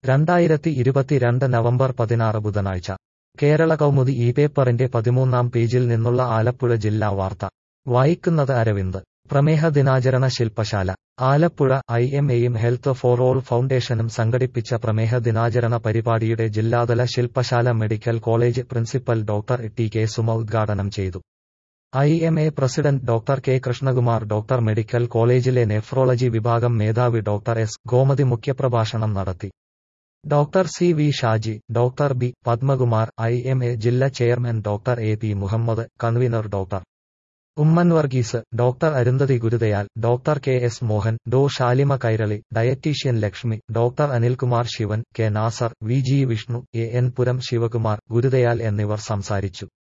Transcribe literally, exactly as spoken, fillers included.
രണ്ടായിരത്തി ഇരുപത്തിരണ്ട് നവംബർ പതിനാറ് ബുധനാഴ്ച കേരള കൗമുദി ഈ പേപ്പറിന്റെ പതിമൂന്നാം പേജിൽ നിന്നുള്ള ആലപ്പുഴ ജില്ലാ വാർത്ത വായിക്കുന്നത് അരവിന്ദ്. പ്രമേഹ ദിനാചരണ ശില്പശാല. ആലപ്പുഴ ഐ എം എയും ഹെൽത്ത് ഫോർ ഓൾ ഫൗണ്ടേഷനും സംഘടിപ്പിച്ച പ്രമേഹ ദിനാചരണ പരിപാടിയുടെ ജില്ലാതല ശില്പശാല medical college principal doctor T K Suma ഉദ്ഘാടനം ചെയ്തു. I M A president doctor K Krishnakumar, doctor medical കോളേജിലെ നെഫ്രോളജി വിഭാഗം മേധാവി ഡോക്ടർ എസ് ഗോമതി മുഖ്യപ്രഭാഷണം നടത്തി. Doctor C V Shaji, doctor B Padmakumar, I M A ജില്ലാ chairman doctor A P Muhammad, convener doctor Oommen Varghese, doctor Arundhati Gurudayal, doctor K S Mohan, Dr Shalima Kairali, dietitian Lakshmi, doctor Anilkumar Sivan, K Nasar, V G Vishnu, A N Puram Sivakumar, Gurudayal എന്നിവർ സംസാരിച്ചു.